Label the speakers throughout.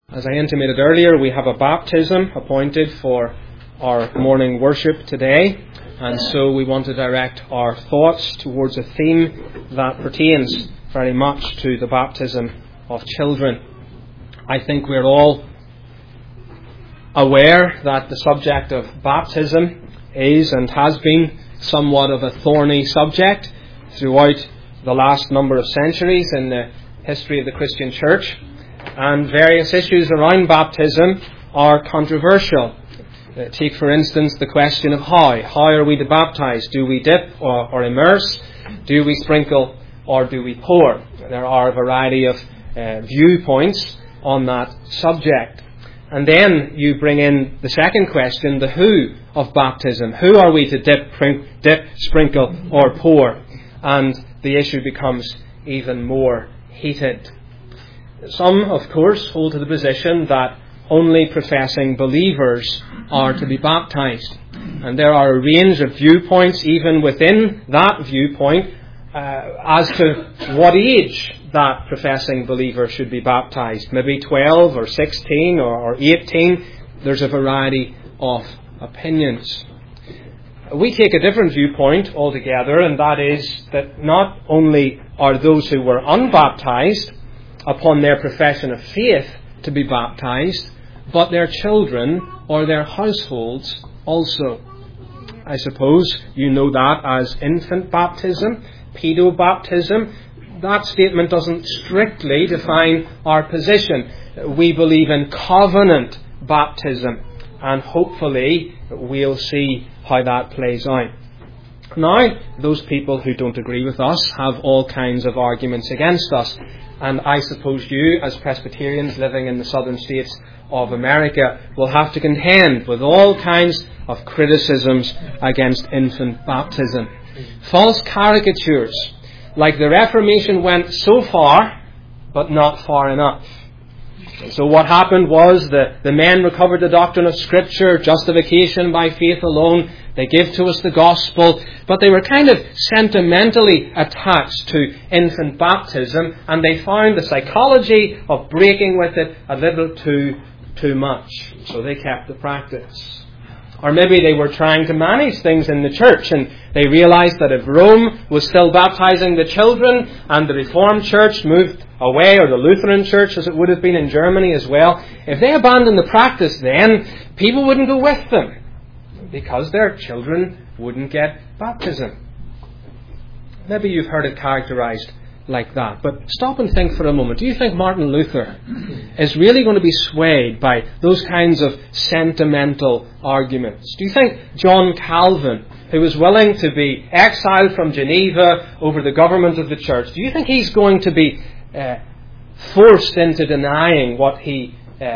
Speaker 1: As I intimated earlier, we have a baptism appointed for our morning worship today, and so we want to direct our thoughts towards a theme that pertains very much to the baptism of children. I think we're all aware that the subject of baptism is and has been somewhat of a thorny subject throughout the last number of centuries in the history of the Christian Church. And various issues around baptism are controversial. Take, for instance, the question of how. How are we to baptize? Do we dip or immerse? Do we sprinkle or do we pour? There are a variety of viewpoints on that subject. And then you bring in the second question, the who of baptism. Who are we to dip, sprinkle or pour? And the issue becomes even more heated. Some, of course, hold to the position that only professing believers are to be baptized. And there are a range of viewpoints, even within that viewpoint, as to what age that professing believer should be baptized. Maybe 12 or 16 or 18. There's a variety of opinions. We take a different viewpoint altogether, and that is that not only are those who were unbaptized upon their profession of faith to be baptized, but their children or their households also. I suppose you know that as infant baptism, pedobaptism. That statement doesn't strictly define our position. We believe in covenant baptism, and hopefully we'll see how that plays out. Now, those people who don't agree with us have all kinds of arguments against us. And I suppose you, as Presbyterians living in the southern states of America, will have to contend with all kinds of criticisms against infant baptism. False caricatures, like the Reformation went so far, but not far enough. So what happened was the men recovered the doctrine of Scripture, justification by faith alone. They give to us the gospel, but they were kind of sentimentally attached to infant baptism, and they found the psychology of breaking with it a little too much. So they kept the practice. Or maybe they were trying to manage things in the church, and they realized that if Rome was still baptizing the children and the Reformed Church moved away, or the Lutheran Church as it would have been in Germany as well, if they abandoned the practice, then people wouldn't go with them because their children wouldn't get baptism. Maybe you've heard it characterized like that. But stop and think for a moment. Do you think Martin Luther is really going to be swayed by those kinds of sentimental arguments? Do you think John Calvin, who was willing to be exiled from Geneva over the government of the church, do you think he's going to be forced into denying what he,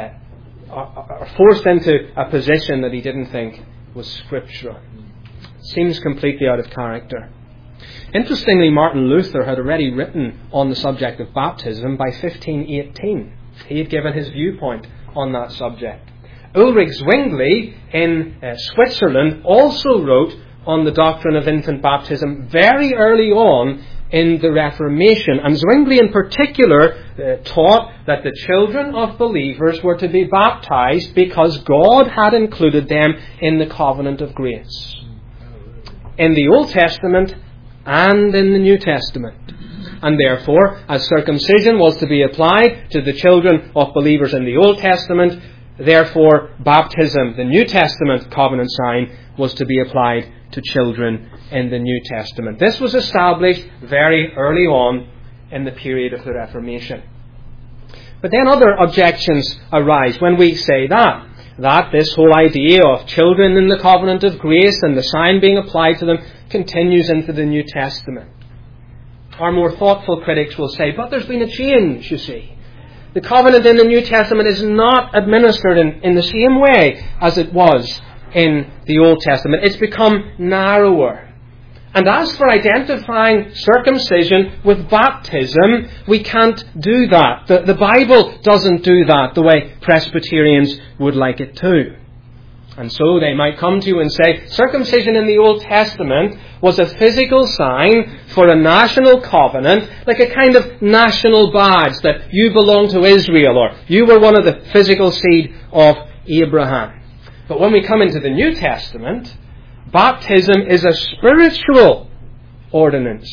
Speaker 1: or forced into a position that he didn't think was scriptural? Seems completely out of character. Interestingly, Martin Luther had already written on the subject of baptism by 1518. He had given his viewpoint on that subject. Ulrich Zwingli in Switzerland also wrote on the doctrine of infant baptism very early on in the Reformation. And Zwingli in particular taught that the children of believers were to be baptized because God had included them in the covenant of grace. In the Old Testament and in the New Testament. And therefore, as circumcision was to be applied to the children of believers in the Old Testament, therefore baptism, the New Testament covenant sign, was to be applied to children in the New Testament. This was established very early on in the period of the Reformation. But then other objections arise when we say that this whole idea of children in the covenant of grace and the sign being applied to them continues into the New Testament. Our more thoughtful critics will say, but there's been a change, you see. The covenant in the New Testament is not administered in the same way as it was in the Old Testament. It's become narrower. And as for identifying circumcision with baptism, we can't do that. The Bible doesn't do that the way Presbyterians would like it to. And so they might come to you and say, circumcision in the Old Testament was a physical sign for a national covenant, like a kind of national badge that you belong to Israel, or you were one of the physical seed of Abraham. But when we come into the New Testament, baptism is a spiritual ordinance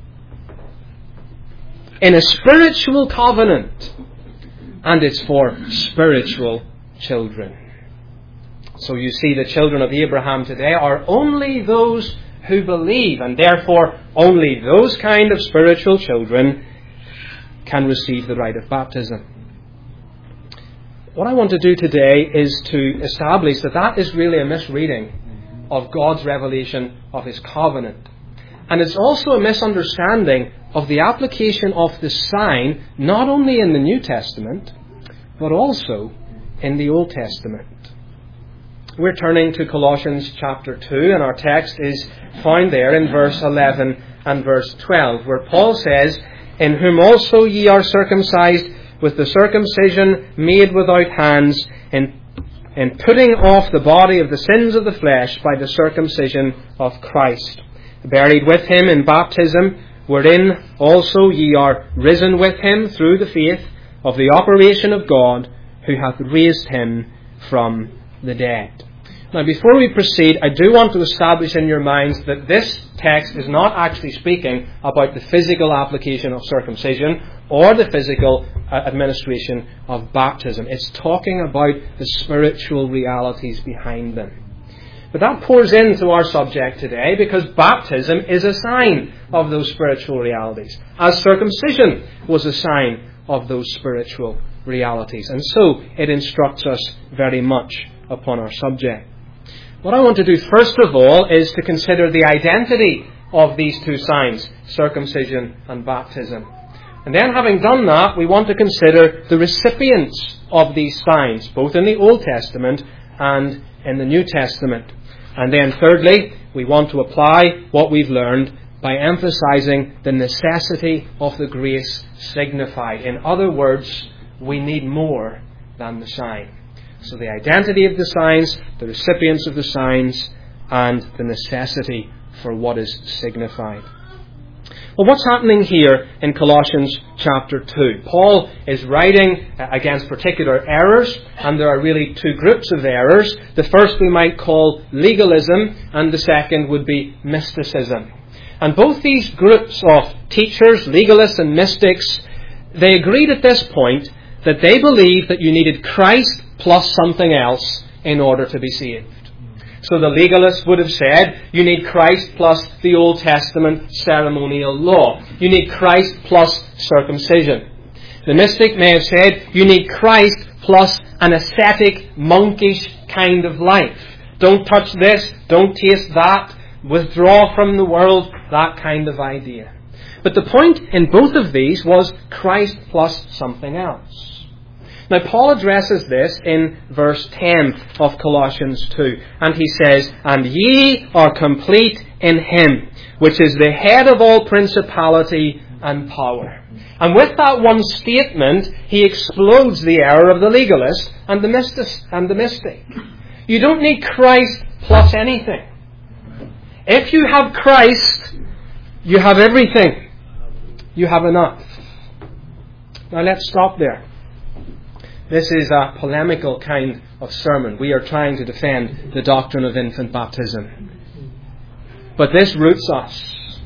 Speaker 1: in a spiritual covenant, and it's for spiritual children. So you see, the children of Abraham today are only those who believe, and therefore only those kind of spiritual children can receive the rite of baptism. What I want to do today is to establish that that is really a misreading of God's revelation of His covenant. And it's also a misunderstanding of the application of the sign, not only in the New Testament, but also in the Old Testament. We're turning to Colossians chapter 2, and our text is found there in verse 11 and verse 12, where Paul says, "In whom also ye are circumcised with the circumcision made without hands, in putting off the body of the sins of the flesh by the circumcision of Christ, buried with Him in baptism, wherein also ye are risen with Him through the faith of the operation of God, who hath raised Him from the dead." Now, before we proceed, I do want to establish in your minds that this text is not actually speaking about the physical application of circumcision or the physical administration of baptism. It's talking about the spiritual realities behind them. But that pours into our subject today, because baptism is a sign of those spiritual realities, as circumcision was a sign of those spiritual realities. And so it instructs us very much upon our subject. What I want to do first of all is to consider the identity of these two signs, circumcision and baptism. And then, having done that, we want to consider the recipients of these signs, both in the Old Testament and in the New Testament. And then thirdly, we want to apply what we've learned by emphasizing the necessity of the grace signified. In other words, we need more than the sign. So the identity of the signs, the recipients of the signs, and the necessity for what is signified. Well, what's happening here in Colossians chapter 2? Paul is writing against particular errors, and there are really two groups of errors. The first we might call legalism, and the second would be mysticism. And both these groups of teachers, legalists and mystics, they agreed at this point that they believed that you needed Christ plus something else in order to be saved. So the legalists would have said, you need Christ plus the Old Testament ceremonial law. You need Christ plus circumcision. The mystic may have said, you need Christ plus an ascetic, monkish kind of life. Don't touch this, don't taste that, withdraw from the world, that kind of idea. But the point in both of these was Christ plus something else. Now, Paul addresses this in verse 10 of Colossians 2. And he says, "And ye are complete in Him, which is the head of all principality and power." And with that one statement, he explodes the error of the legalist and the mystic. You don't need Christ plus anything. If you have Christ, you have everything. You have enough. Now let's stop there. This is a polemical kind of sermon. We are trying to defend the doctrine of infant baptism. But this roots us.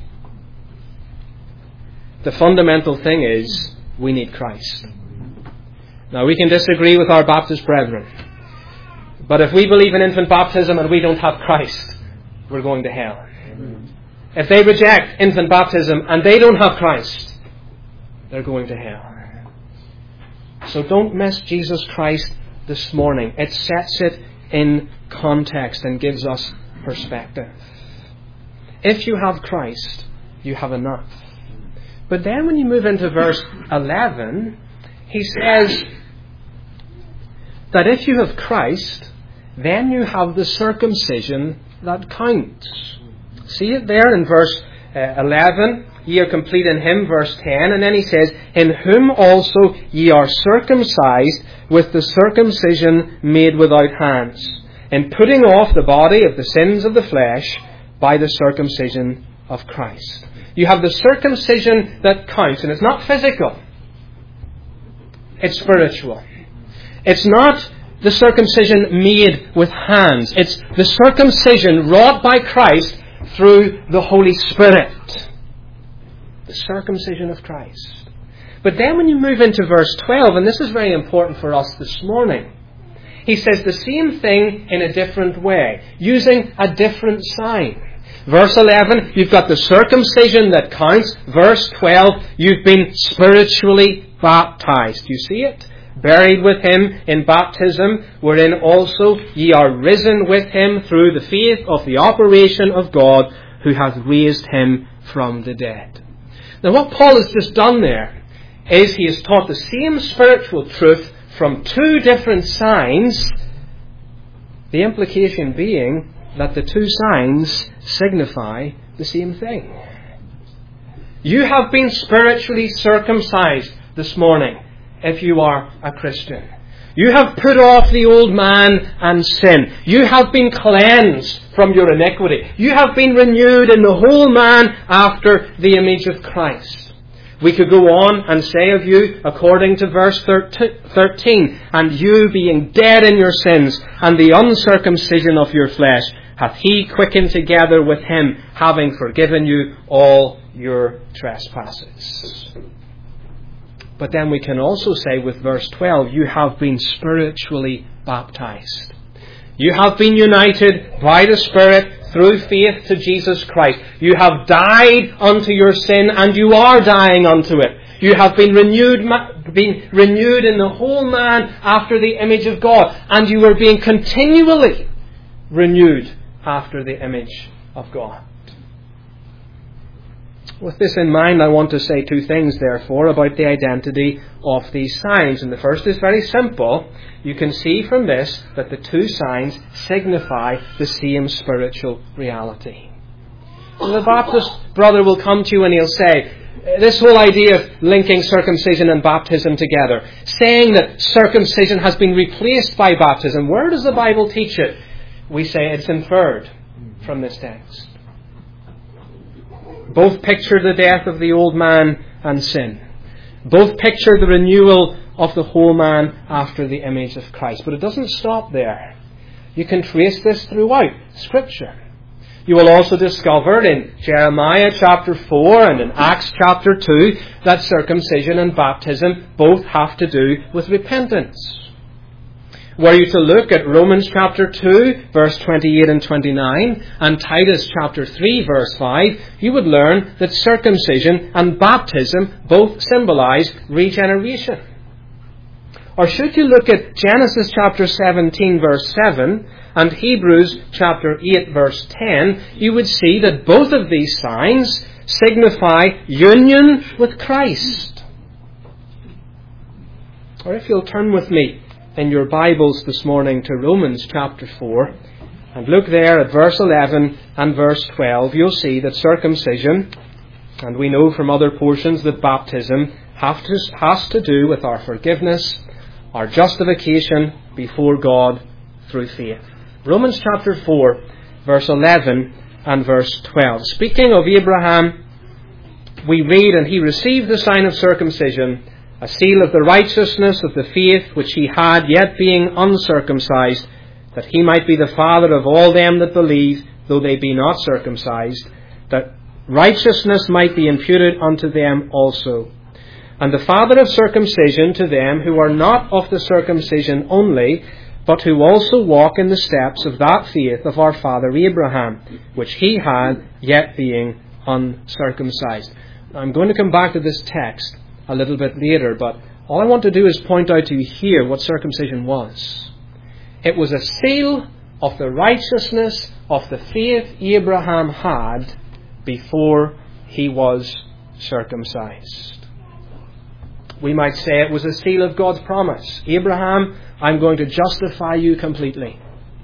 Speaker 1: The fundamental thing is, we need Christ. Now, we can disagree with our Baptist brethren. But if we believe in infant baptism and we don't have Christ, we're going to hell. If they reject infant baptism and they don't have Christ, they're going to hell. So don't miss Jesus Christ this morning. It sets it in context and gives us perspective. If you have Christ, you have enough. But then when you move into verse 11, he says that if you have Christ, then you have the circumcision that counts. See it there in verse 11. Ye are complete in Him, verse 10. And then he says, "In whom also ye are circumcised with the circumcision made without hands, in putting off the body of the sins of the flesh by the circumcision of Christ. You have the circumcision that counts, and it's not physical. It's spiritual. It's not the circumcision made with hands. It's the circumcision wrought by Christ through the Holy Spirit. The circumcision of Christ. But then when you move into verse 12, and this is very important for us this morning, he says the same thing in a different way, using a different sign. Verse 11, you've got the circumcision that counts. Verse 12, you've been spiritually baptized. You see it? Buried with him in baptism, wherein also ye are risen with him through the faith of the operation of God, who hath raised him from the dead. Now what Paul has just done there is he has taught the same spiritual truth from two different signs, the implication being that the two signs signify the same thing. You have been spiritually circumcised this morning if you are a Christian. You have put off the old man and sin. You have been cleansed from your iniquity. You have been renewed in the whole man after the image of Christ. We could go on and say of you, according to verse 13, and you being dead in your sins and the uncircumcision of your flesh, hath he quickened together with him, having forgiven you all your trespasses. But then we can also say with verse 12, you have been spiritually baptized. You have been united by the Spirit through faith to Jesus Christ. You have died unto your sin, and you are dying unto it. You have been renewed in the whole man after the image of God, and you are being continually renewed after the image of God. With this in mind, I want to say two things, therefore, about the identity of these signs. And the first is very simple. You can see from this that the two signs signify the same spiritual reality. And the Baptist brother will come to you and he'll say, this whole idea of linking circumcision and baptism together, saying that circumcision has been replaced by baptism, where does the Bible teach it? We say it's inferred from this text. Both picture the death of the old man and sin. Both picture the renewal of the whole man after the image of Christ. But it doesn't stop there. You can trace this throughout Scripture. You will also discover in Jeremiah chapter 4 and in Acts chapter 2 that circumcision and baptism both have to do with repentance. Were you to look at Romans chapter 2, verse 28 and 29, and Titus chapter 3, verse 5, you would learn that circumcision and baptism both symbolize regeneration. Or should you look at Genesis chapter 17, verse 7, and Hebrews chapter 8, verse 10, you would see that both of these signs signify union with Christ. Or if you'll turn with me in your Bibles this morning to Romans chapter 4 and look there at verse 11 and verse 12, you'll see that circumcision, and we know from other portions that baptism, has to do with our forgiveness, our justification before God through faith. Romans chapter 4, verse 11 and verse 12. Speaking of Abraham, we read, and he received the sign of circumcision, a seal of the righteousness of the faith which he had, yet being uncircumcised, that he might be the father of all them that believe, though they be not circumcised, that righteousness might be imputed unto them also. And the father of circumcision to them who are not of the circumcision only, but who also walk in the steps of that faith of our father Abraham, which he had, yet being uncircumcised. Now, I'm going to come back to this text a little bit later, but all I want to do is point out to you here what circumcision was. It was a seal of the righteousness of the faith Abraham had before he was circumcised. We might say it was a seal of God's promise. Abraham, I'm going to justify you completely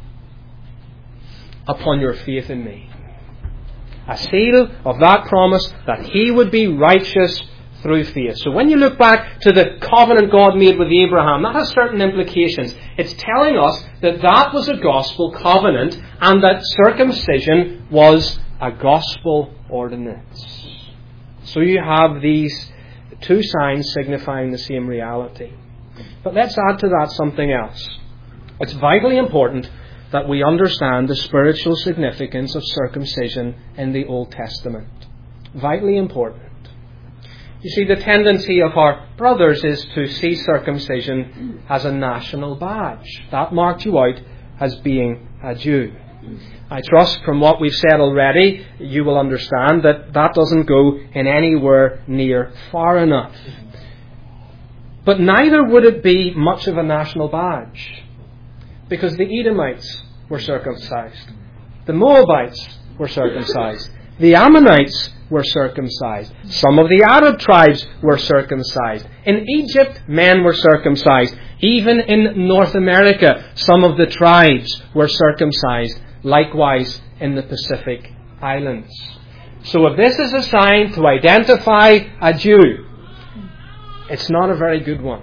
Speaker 1: upon your faith in me. A seal of that promise that he would be righteous through faith. So when you look back to the covenant God made with Abraham, that has certain implications. It's telling us that that was a gospel covenant and that circumcision was a gospel ordinance. So you have these two signs signifying the same reality. But let's add to that something else. It's vitally important that we understand the spiritual significance of circumcision in the Old Testament. Vitally important. You see, the tendency of our brothers is to see circumcision as a national badge. That marked you out as being a Jew. I trust from what we've said already, you will understand that that doesn't go in anywhere near far enough. But neither would it be much of a national badge, because the Edomites were circumcised. The Moabites were circumcised. The Ammonites were circumcised. Some of the Arab tribes were circumcised. In Egypt, men were circumcised. Even in North America, some of the tribes were circumcised. Likewise in the Pacific Islands. So if this is a sign to identify a Jew, it's not a very good one.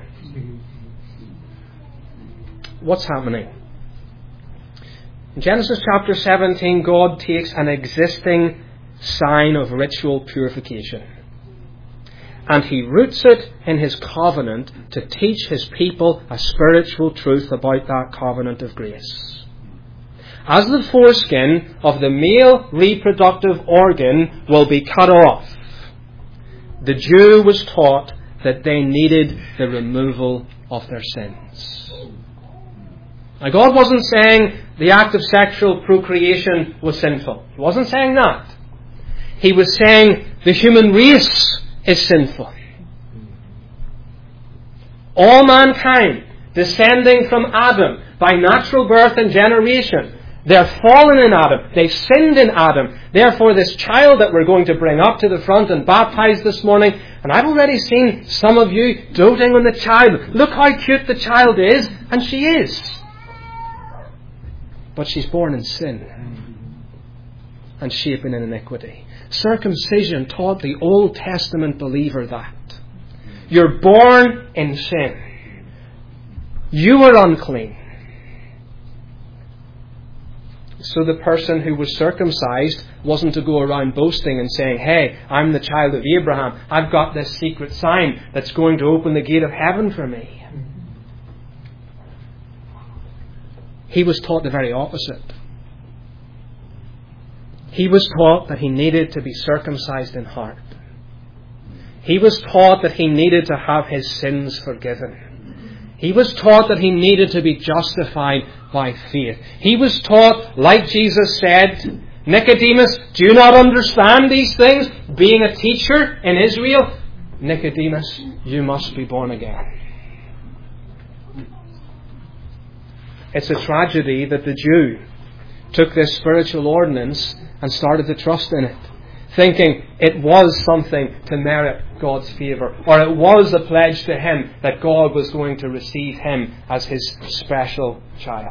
Speaker 1: What's happening? In Genesis chapter 17, God takes an existing sign of ritual purification and He roots it in His covenant to teach His people a spiritual truth about that covenant of grace. As the foreskin of the male reproductive organ will be cut off, the Jew was taught that they needed the removal of their sins. Now, God wasn't saying the act of sexual procreation was sinful. He wasn't saying that. He was saying the human race is sinful. All mankind, descending from Adam by natural birth and generation, they're fallen in Adam. They've sinned in Adam. Therefore, this child that we're going to bring up to the front and baptize this morning, and I've already seen some of you doting on the child. Look how cute the child is, and she is. But she's born in sin and shapen in iniquity. Circumcision taught the Old Testament believer that. You're born in sin. You are unclean. So the person who was circumcised wasn't to go around boasting and saying, hey, I'm the child of Abraham. I've got this secret sign that's going to open the gate of heaven for me. He was taught the very opposite. He was taught that he needed to be circumcised in heart. He was taught that he needed to have his sins forgiven. He was taught that he needed to be justified by faith. He was taught, like Jesus said, Nicodemus, do you not understand these things? Being a teacher in Israel, Nicodemus, you must be born again. It's a tragedy that the Jew took this spiritual ordinance and started to trust in it, thinking it was something to merit God's favour, or it was a pledge to him that God was going to receive him as his special child.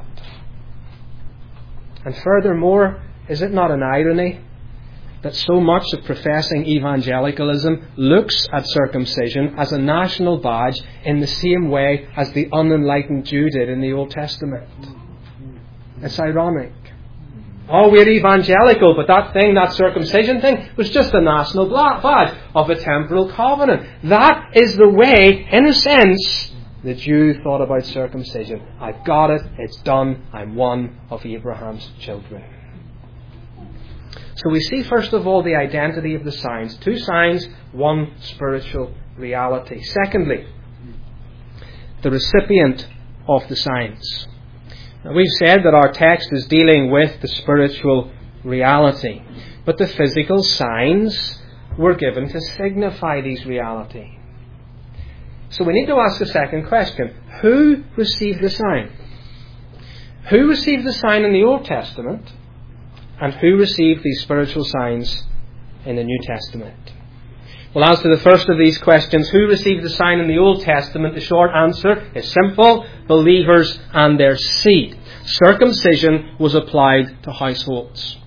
Speaker 1: And furthermore, is it not an irony that so much of professing evangelicalism looks at circumcision as a national badge in the same way as the unenlightened Jew did in the Old Testament? It's ironic. Oh, we're evangelical, but that circumcision thing, was just a national badge of a temporal covenant. That is the way, in a sense, the Jew thought about circumcision. I've got it, it's done, I'm one of Abraham's children. So we see first of all the identity of the signs. Two signs, one spiritual reality. Secondly, the recipient of the signs. Now, we've said that our text is dealing with the spiritual reality, but the physical signs were given to signify these reality. So we need to ask a second question. Who received the sign? Who received the sign in the Old Testament? And who received these spiritual signs in the New Testament? Well, as to the first of these questions, who received the sign in the Old Testament? The short answer is simple: believers and their seed. Circumcision was applied to households.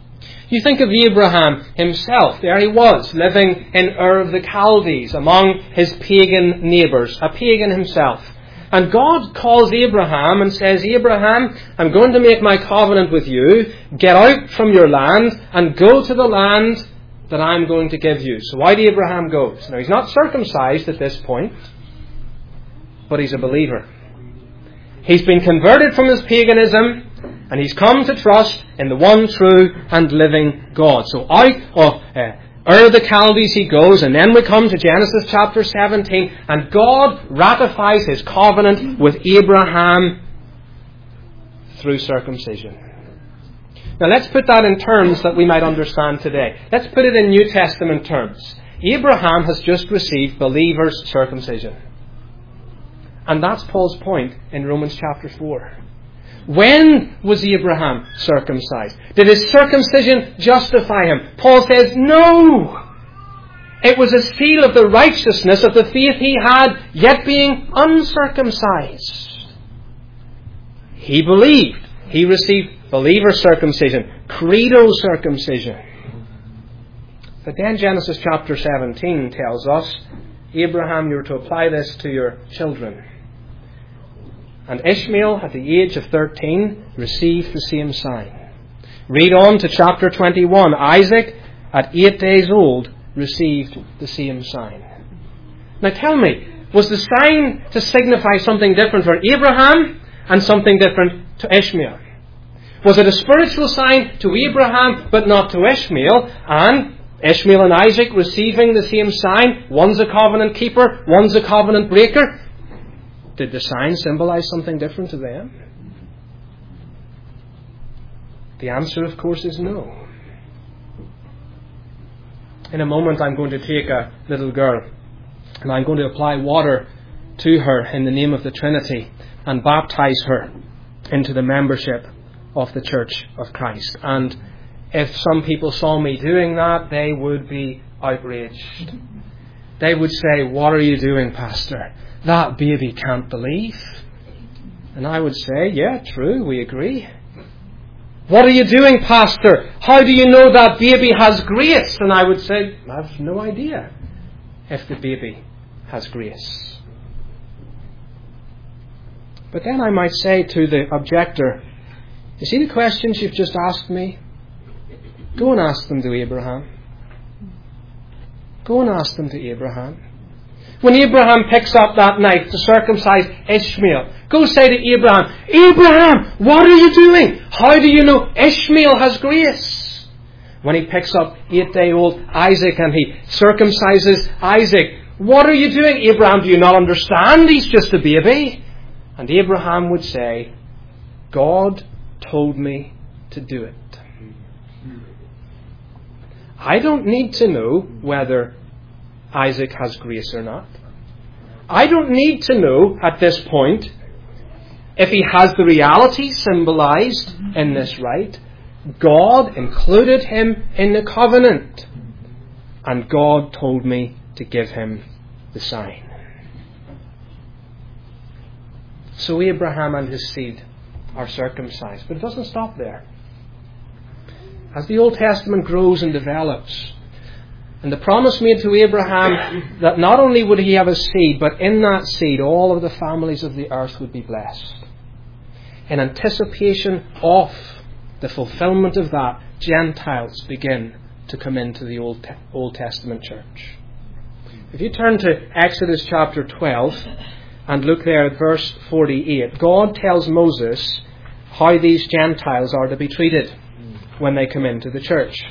Speaker 1: You think of Abraham himself. There he was, living in Ur of the Chaldees, among his pagan neighbours, a pagan himself. And God calls Abraham and says, Abraham, I'm going to make my covenant with you. Get out from your land and go to the land that I'm going to give you. So why did Abraham go? Now, he's not circumcised at this point, but he's a believer. He's been converted from his paganism, and he's come to trust in the one true and living God. So out of Ur of the Chaldees he goes, and then we come to Genesis chapter 17, and God ratifies his covenant with Abraham through circumcision. Now let's put that in terms that we might understand today. Let's put it in New Testament terms. Abraham has just received believers' circumcision. And that's Paul's point in Romans chapter 4. When was Abraham circumcised? Did his circumcision justify him? Paul says, no! It was a seal of the righteousness of the faith he had, yet being uncircumcised. He believed. He received believer circumcision, credo circumcision. But then Genesis chapter 17 tells us, Abraham, you're to apply this to your children. And Ishmael, at the age of 13, received the same sign. Read on to chapter 21. Isaac, at 8 days old, received the same sign. Now tell me, was the sign to signify something different for Abraham and something different to Ishmael? Was it a spiritual sign to Abraham but not to Ishmael? And Ishmael and Isaac receiving the same sign? One's a covenant keeper, one's a covenant breaker. Did the sign symbolize something different to them? The answer, of course, is no. In a moment, I'm going to take a little girl and I'm going to apply water to her in the name of the Trinity and baptize her into the membership of the Church of Christ. And if some people saw me doing that, they would be outraged. They would say, what are you doing, Pastor? That baby can't believe. And I would say, yeah, true, we agree. What are you doing, Pastor? How do you know that baby has grace? And I would say, I have no idea if the baby has grace. But then I might say to the objector, you see the questions you've just asked me? Go and ask them to Abraham. Go and ask them to Abraham. When Abraham picks up that knife to circumcise Ishmael, go say to Abraham, Abraham, what are you doing? How do you know Ishmael has grace? When he picks up 8-day-old Isaac and he circumcises Isaac, what are you doing, Abraham? Do you not understand? He's just a baby. And Abraham would say, God told me to do it. I don't need to know whether Isaac has grace or not. I don't need to know at this point if he has the reality symbolized in this rite. God included him in the covenant, and God told me to give him the sign. So Abraham and his seed are circumcised. But it doesn't stop there. As the Old Testament grows and develops, and the promise made to Abraham that not only would he have a seed, but in that seed all of the families of the earth would be blessed. In anticipation of the fulfillment of that, Gentiles begin to come into the Old Testament church. If you turn to Exodus chapter 12 and look there at verse 48, God tells Moses how these Gentiles are to be treated when they come into the church.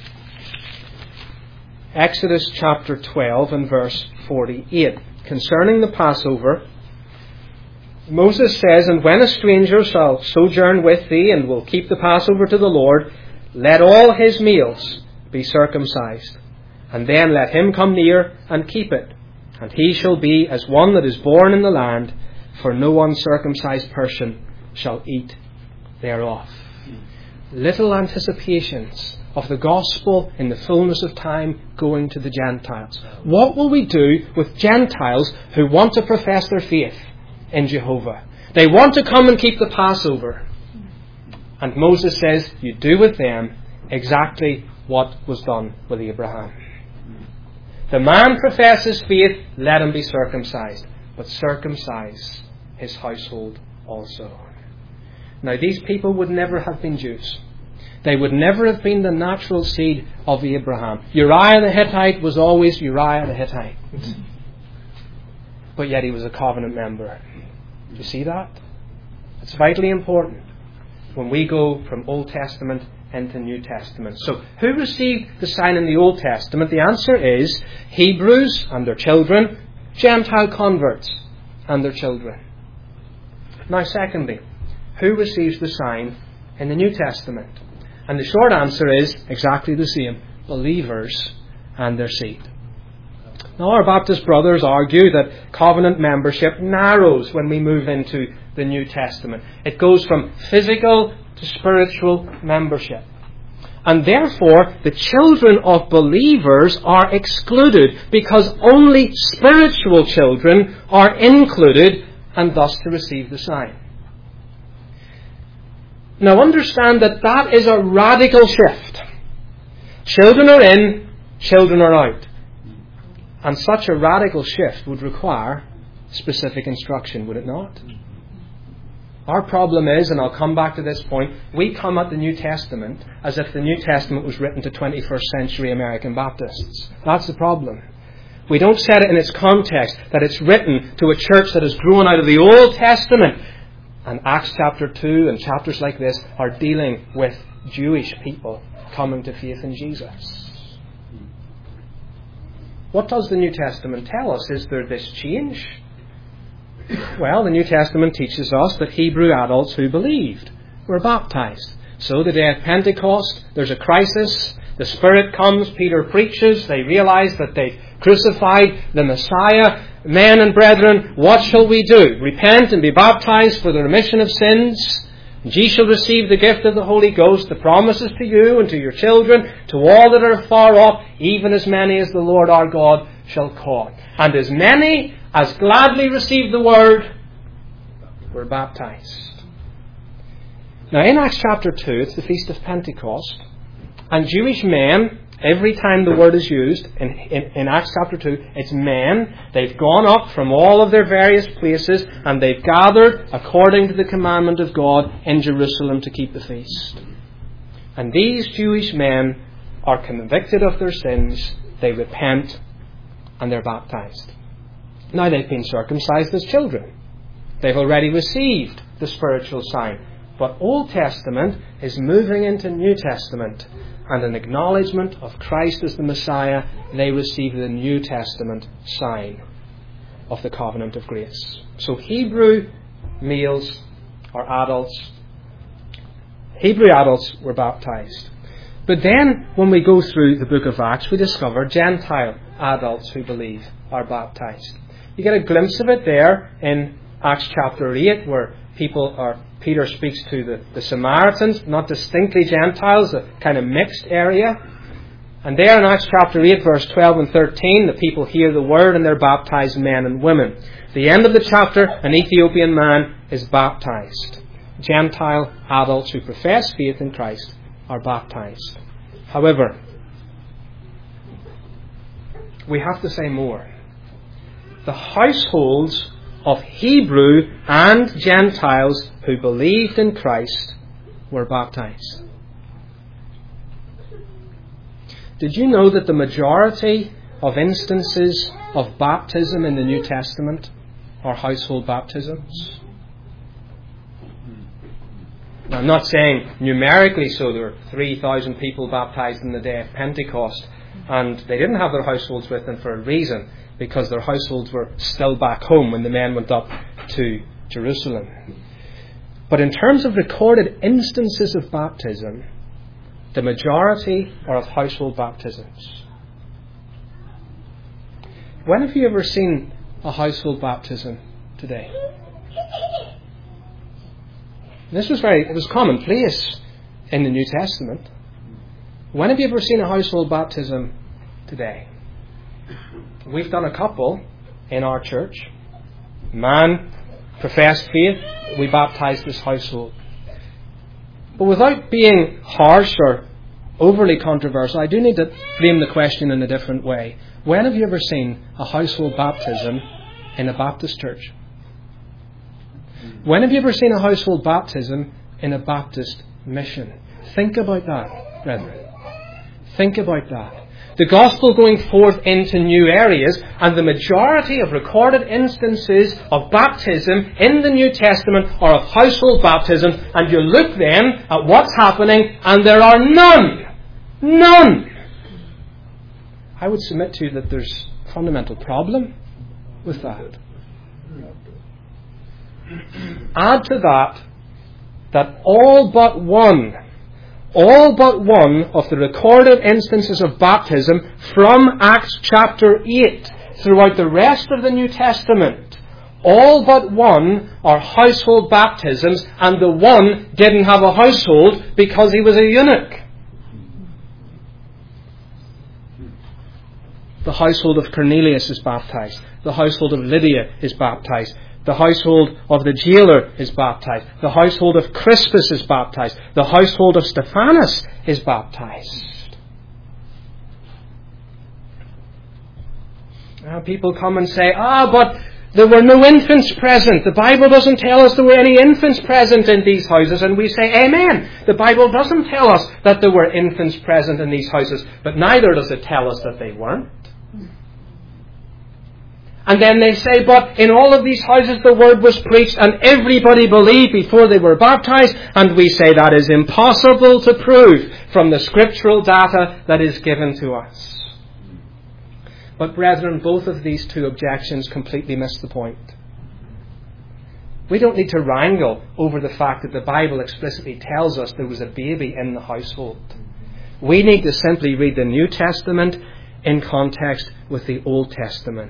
Speaker 1: Exodus chapter 12 and verse 48. Concerning the Passover, Moses says, And when a stranger shall sojourn with thee, and will keep the Passover to the Lord, let all his males be circumcised. And then let him come near and keep it. And he shall be as one that is born in the land, for no uncircumcised person shall eat thereof. Little anticipations of the gospel in the fullness of time going to the Gentiles. What will we do with Gentiles who want to profess their faith in Jehovah? They want to come and keep the Passover. And Moses says, you do with them exactly what was done with Abraham. The man professes faith, let him be circumcised, but circumcise his household also. Now, these people would never have been Jews. They would never have been the natural seed of Abraham. Uriah the Hittite was always Uriah the Hittite. But yet he was a covenant member. Do you see that? It's vitally important when we go from Old Testament into New Testament. So, who received the sign in the Old Testament? The answer is Hebrews and their children, Gentile converts and their children. Now, secondly, who receives the sign in the New Testament? And the short answer is exactly the same: believers and their seed. Now, our Baptist brothers argue that covenant membership narrows when we move into the New Testament. It goes from physical to spiritual membership. And therefore, the children of believers are excluded because only spiritual children are included and thus to receive the sign. Now, understand that that is a radical shift. Children are in, children are out. And such a radical shift would require specific instruction, would it not? Our problem is, and I'll come back to this point, we come at the New Testament as if the New Testament was written to 21st century American Baptists. That's the problem. We don't set it in its context, that it's written to a church that has grown out of the Old Testament. And Acts chapter 2 and chapters like this are dealing with Jewish people coming to faith in Jesus. What does the New Testament tell us? Is there this change? Well, the New Testament teaches us that Hebrew adults who believed were baptized. So the day of Pentecost, there's a crisis. The Spirit comes, Peter preaches. They realize that they've crucified the Messiah. Men and brethren, what shall we do? Repent and be baptized for the remission of sins. And ye shall receive the gift of the Holy Ghost. The promises to you and to your children, to all that are far off, even as many as the Lord our God shall call. And as many as gladly received the word were baptized. Now in Acts chapter 2, it's the Feast of Pentecost. And Jewish men, every time the word is used in Acts chapter 2, it's men. They've gone up from all of their various places and they've gathered according to the commandment of God in Jerusalem to keep the feast. And these Jewish men are convicted of their sins, they repent, and they're baptized. Now they've been circumcised as children. They've already received the spiritual sign. But Old Testament is moving into New Testament. And an acknowledgement of Christ as the Messiah, they receive the New Testament sign of the covenant of grace. So Hebrew males or adults, Hebrew adults were baptized. But then when we go through the book of Acts, we discover Gentile adults who believe are baptized. You get a glimpse of it there in Acts chapter 8 where Peter speaks to the Samaritans, not distinctly Gentiles, a kind of mixed area. And there in Acts chapter 8 verse 12 and 13, the people hear the word and they're baptized, men and women. At the end of the chapter, an Ethiopian man is baptized. Gentile adults who profess faith in Christ are baptized. However, we have to say more. The households of Hebrew and Gentiles who believed in Christ were baptized. Did you know that the majority of instances of baptism in the New Testament are household baptisms? Now, I'm not saying numerically so. There were 3,000 people baptized on the day of Pentecost, and they didn't have their households with them for a reason, because their households were still back home when the men went up to Jerusalem. But in terms of recorded instances of baptism, the majority are of household baptisms. When have you ever seen a household baptism today? It was commonplace in the New Testament. When have you ever seen a household baptism today? We've done a couple in our church. Man professed faith, we baptized his household. But without being harsh or overly controversial, I do need to frame the question in a different way. When have you ever seen a household baptism in a Baptist church? When have you ever seen a household baptism in a Baptist mission? Think about that, brethren. Think about that. The gospel going forth into new areas, and the majority of recorded instances of baptism in the New Testament are of household baptism, and you look then at what's happening, and there are none. I would submit to you that there's a fundamental problem with that. Add to that all but one of the recorded instances of baptism from Acts chapter 8 throughout the rest of the New Testament, all but one are household baptisms, and the one didn't have a household because he was a eunuch. The household of Cornelius is baptized. The household of Lydia is baptized. The household of the jailer is baptized. The household of Crispus is baptized. The household of Stephanus is baptized. Now people come and say, but there were no infants present. The Bible doesn't tell us there were any infants present in these houses. And we say, amen. The Bible doesn't tell us that there were infants present in these houses, but neither does it tell us that they weren't. And then they say, but in all of these houses the word was preached and everybody believed before they were baptized. And we say that is impossible to prove from the scriptural data that is given to us. But brethren, both of these two objections completely miss the point. We don't need to wrangle over the fact that the Bible explicitly tells us there was a baby in the household. We need to simply read the New Testament in context with the Old Testament.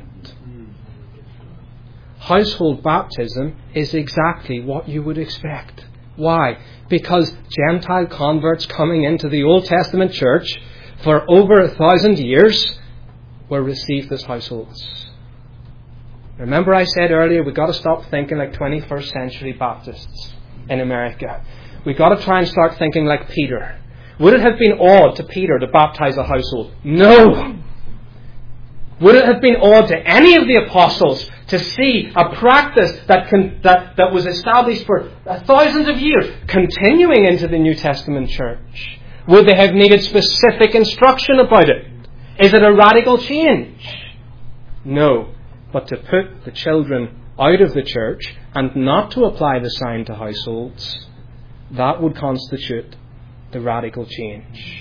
Speaker 1: Household baptism is exactly what you would expect. Why? Because Gentile converts coming into the Old Testament church for over 1,000 years were received as households. Remember I said earlier, we've got to stop thinking like 21st century Baptists in America. We've got to try and start thinking like Peter. Would it have been odd to Peter to baptize a household? No! Would it have been odd to any of the apostles to see a practice that was established for thousands of years continuing into the New Testament church? Would they have needed specific instruction about it? Is it a radical change? No. But to put the children out of the church and not to apply the sign to households, that would constitute the radical change.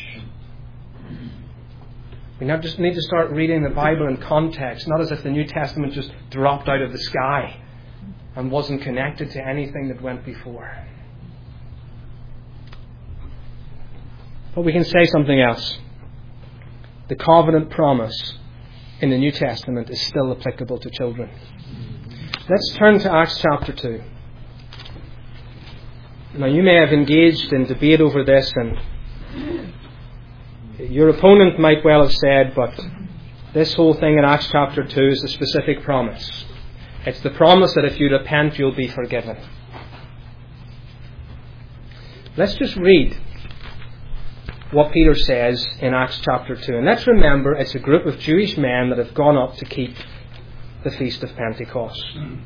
Speaker 1: We now just need to start reading the Bible in context, not as if the New Testament just dropped out of the sky and wasn't connected to anything that went before. But we can say something else. The covenant promise in the New Testament is still applicable to children. Let's turn to Acts chapter 2. Now you may have engaged in debate over this, and your opponent might well have said, but this whole thing in Acts chapter 2 is a specific promise. It's the promise that if you repent, you'll be forgiven. Let's just read what Peter says in Acts chapter 2. And let's remember, it's a group of Jewish men that have gone up to keep the Feast of Pentecost.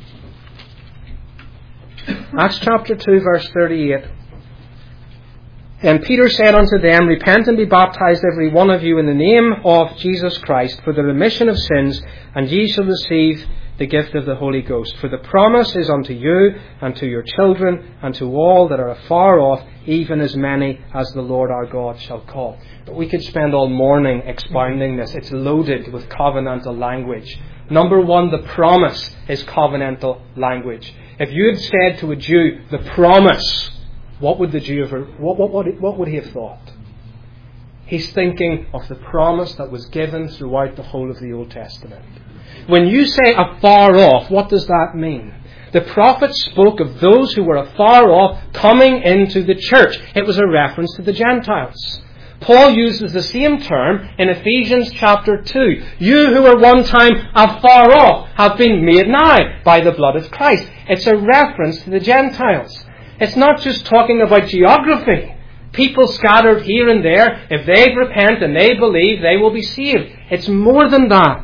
Speaker 1: Acts chapter 2, verse 38. And Peter said unto them, Repent and be baptized every one of you in the name of Jesus Christ for the remission of sins, and ye shall receive the gift of the Holy Ghost. For the promise is unto you and to your children and to all that are afar off, even as many as the Lord our God shall call. But we could spend all morning expounding this. It's loaded with covenantal language. Number one, the promise is covenantal language. If you had said to a Jew, the promise, what would the Jew have, what would he have thought? He's thinking of the promise that was given throughout the whole of the Old Testament. When you say afar off, what does that mean? The prophet spoke of those who were afar off coming into the church. It was a reference to the Gentiles. Paul uses the same term in Ephesians chapter 2. You who were one time afar off have been made nigh by the blood of Christ. It's a reference to the Gentiles. It's not just talking about geography. people scattered here and there, if they repent and they believe, they will be saved. It's more than that.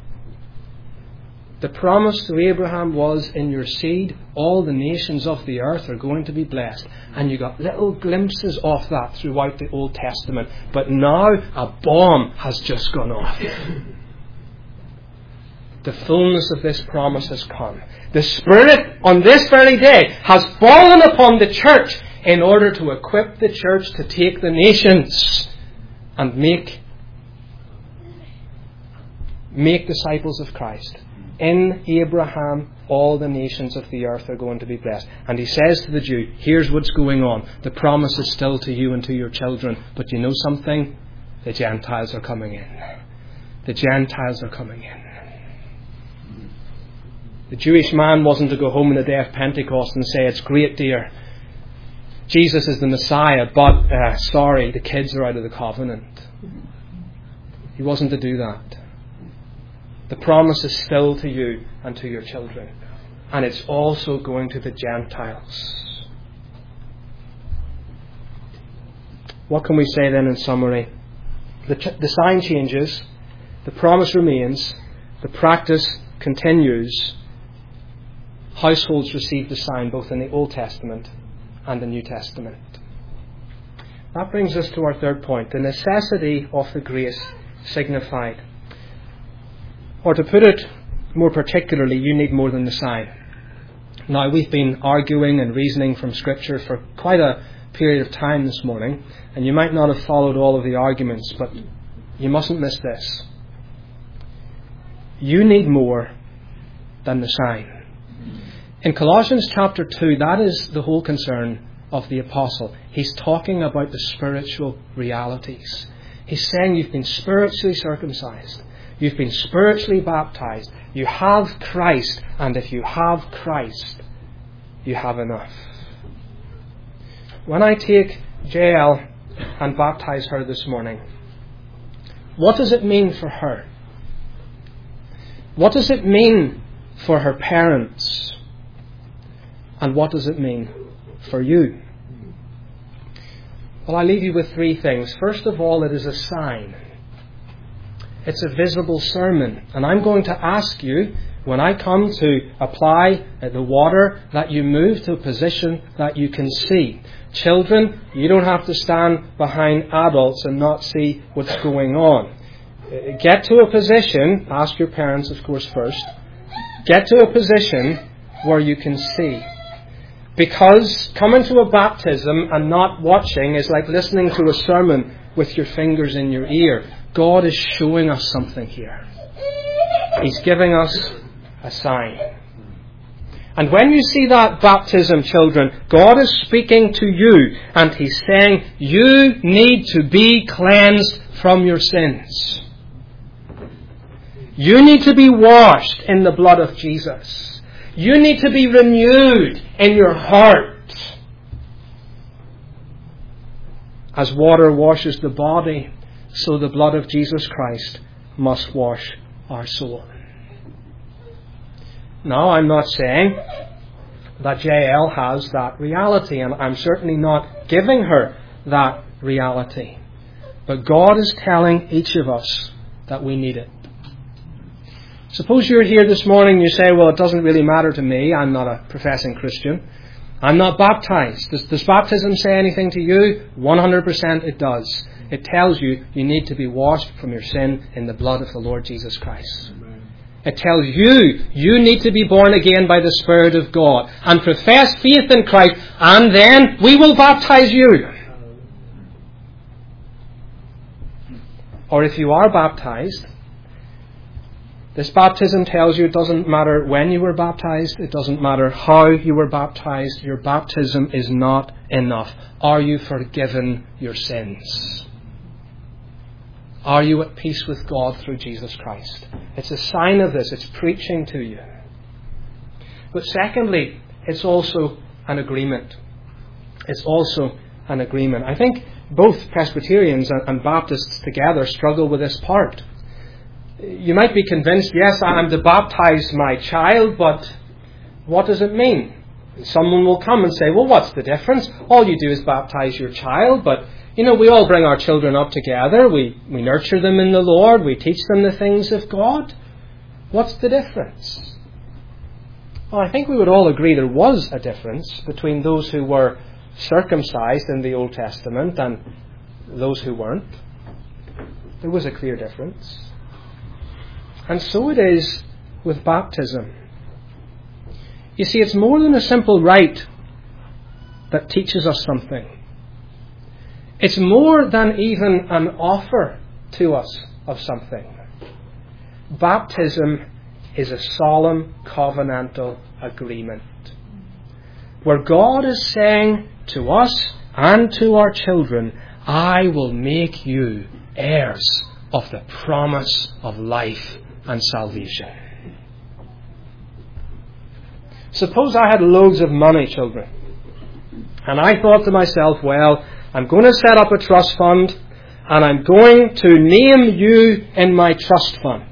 Speaker 1: The promise to Abraham was, in your seed, all the nations of the earth are going to be blessed. And you got little glimpses of that throughout the Old Testament. But now a bomb has just gone off. The fullness of this promise has come. The Spirit on this very day has fallen upon the church in order to equip the church to take the nations and make disciples of Christ. In Abraham, all the nations of the earth are going to be blessed. And he says to the Jew, here's what's going on. The promise is still to you and to your children. But you know something? The Gentiles are coming in. The Gentiles are coming in. The Jewish man wasn't to go home on the day of Pentecost and say, it's great, dear. Jesus is the Messiah, but sorry, the kids are out of the covenant. He wasn't to do that. The promise is still to you and to your children. And it's also going to the Gentiles. What can we say then in summary? The sign changes, the promise remains, the practice continues. Households receive the sign both in the Old Testament and the New Testament. That brings us to our third point, the necessity of the grace signified. Or to put it more particularly, you need more than the sign. Now, we've been arguing and reasoning from Scripture for quite a period of time this morning, and you might not have followed all of the arguments, but you mustn't miss this. You need more than the sign. In Colossians chapter 2, that is the whole concern of the apostle. He's talking about the spiritual realities. He's saying you've been spiritually circumcised. You've been spiritually baptized. You have Christ. And if you have Christ, you have enough. When I take Jael and baptize her this morning, what does it mean for her? What does it mean for her parents? And what does it mean for you? Well, I leave you with three things. First of all, it is a sign. It's a visible sermon. And I'm going to ask you, when I come to apply the water, that you move to a position that you can see. Children, you don't have to stand behind adults and not see what's going on. Get to a position, ask your parents, of course, first. Get to a position where you can see. Because coming to a baptism and not watching is like listening to a sermon with your fingers in your ear. God is showing us something here. He's giving us a sign. And when you see that baptism, children, God is speaking to you and He's saying you need to be cleansed from your sins. You need to be washed in the blood of Jesus. You need to be renewed in your heart. As water washes the body, so the blood of Jesus Christ must wash our soul. Now, I'm not saying that Jael has that reality, and I'm certainly not giving her that reality. But God is telling each of us that we need it. Suppose you're here this morning and you say, well, it doesn't really matter to me. I'm not a professing Christian. I'm not baptized. Does baptism say anything to you? 100% it does. It tells you you need to be washed from your sin in the blood of the Lord Jesus Christ. Amen. It tells you need to be born again by the Spirit of God and profess faith in Christ, and then we will baptize you. Or if you are baptized, this baptism tells you it doesn't matter when you were baptized, it doesn't matter how you were baptized, your baptism is not enough. Are you forgiven your sins? Are you at peace with God through Jesus Christ? It's a sign of this. It's preaching to you. But secondly, it's also an agreement. It's also an agreement. I think both Presbyterians and Baptists together struggle with this part. You might be convinced, yes, I'm to baptize my child, but what does it mean? Someone will come and say, well, what's the difference? All you do is baptize your child, but we all bring our children up together. We nurture them in the Lord. We teach them the things of God. What's the difference? Well, I think we would all agree there was a difference between those who were circumcised in the Old Testament and those who weren't. There was a clear difference. And so it is with baptism. You see, it's more than a simple rite that teaches us something. It's more than even an offer to us of something. Baptism is a solemn covenantal agreement where God is saying to us and to our children, I will make you heirs of the promise of life and salvation. Suppose I had loads of money, children, and I thought to myself, well, I'm going to set up a trust fund and I'm going to name you in my trust fund.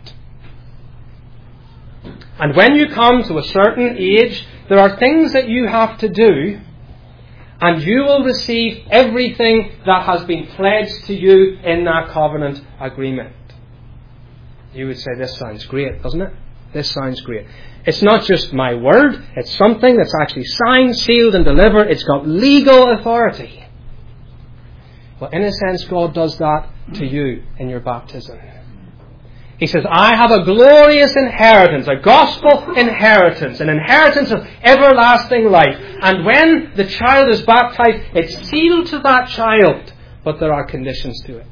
Speaker 1: And when you come to a certain age, there are things that you have to do, and you will receive everything that has been pledged to you in that covenant agreement. You would say, this sounds great, doesn't it? This sounds great. It's not just my word, it's something that's actually signed, sealed and delivered. It's got legal authority. Well, in a sense, God does that to you in your baptism. He says, I have a glorious inheritance, a gospel inheritance, an inheritance of everlasting life. And when the child is baptized, it's sealed to that child, but there are conditions to it.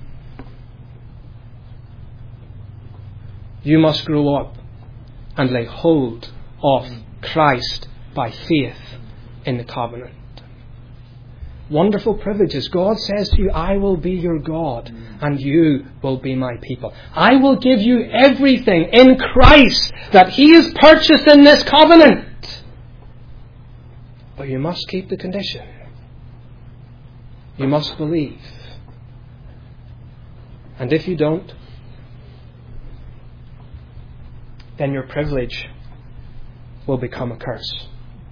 Speaker 1: You must grow up and lay hold of Christ by faith in the covenant. Wonderful privileges. God says to you, I will be your God and you will be my people. I will give you everything in Christ that He has purchased in this covenant. But you must keep the condition. You must believe. And if you don't, then your privilege will become a curse.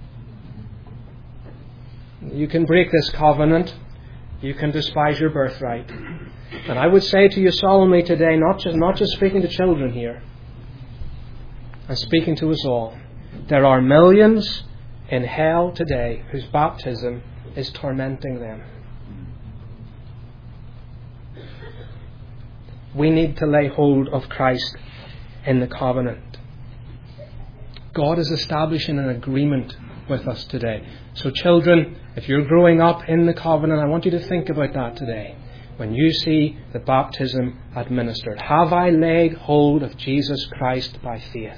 Speaker 1: You can break this covenant. You can despise your birthright. And I would say to you solemnly today, not just speaking to children here, I'm speaking to us all. There are millions in hell today whose baptism is tormenting them. We need to lay hold of Christ in the covenant. God is establishing an agreement with us today. So children, if you're growing up in the covenant, I want you to think about that today. When you see the baptism administered, have I laid hold of Jesus Christ by faith?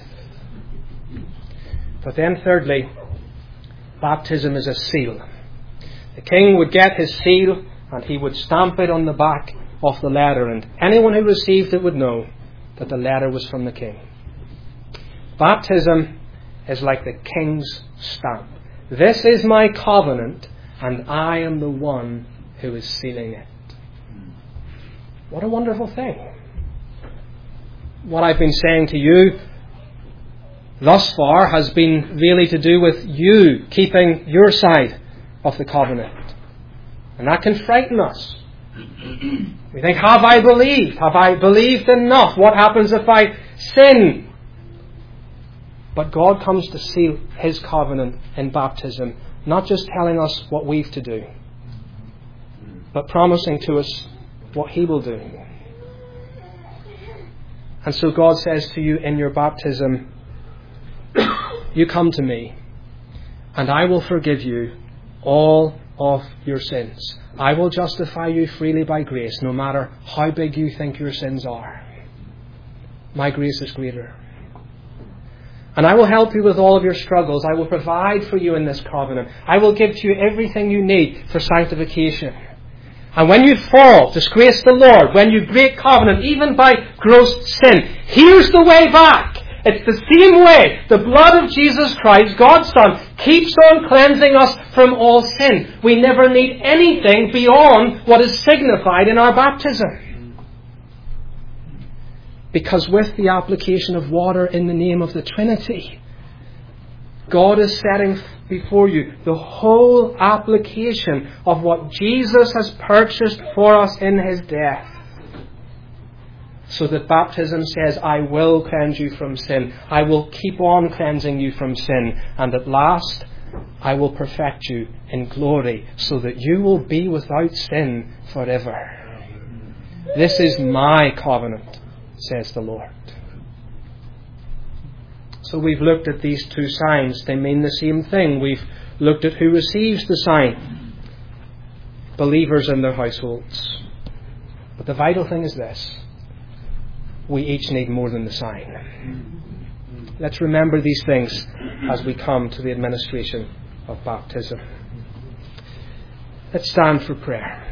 Speaker 1: But then thirdly, baptism is a seal. The king would get his seal and he would stamp it on the back of the letter, and anyone who received it would know that the letter was from the king. Baptism is like the king's stamp. This is my covenant, and I am the one who is sealing it. What a wonderful thing. What I've been saying to you thus far has been really to do with you keeping your side of the covenant. And that can frighten us. We think, have I believed? Have I believed enough? What happens if I sin? But God comes to seal His covenant in baptism, not just telling us what we've to do, but promising to us what He will do. And so God says to you in your baptism, you come to me, and I will forgive you all of your sins. I will justify you freely by grace, no matter how big you think your sins are. My grace is greater. And I will help you with all of your struggles. I will provide for you in this covenant. I will give to you everything you need for sanctification. And when you fall, disgrace the Lord, when you break covenant, even by gross sin, here's the way back. It's the same way the blood of Jesus Christ, God's Son, keeps on cleansing us from all sin. We never need anything beyond what is signified in our baptism. Because with the application of water in the name of the Trinity, God is setting before you the whole application of what Jesus has purchased for us in His death. So that baptism says, I will cleanse you from sin. I will keep on cleansing you from sin. And at last, I will perfect you in glory so that you will be without sin forever. This is my covenant, says the Lord. So we've looked at these two signs. They mean the same thing. We've looked at who receives the sign. Believers in their households. But the vital thing is this. We each need more than the sign. Let's remember these things as we come to the administration of baptism. Let's stand for prayer.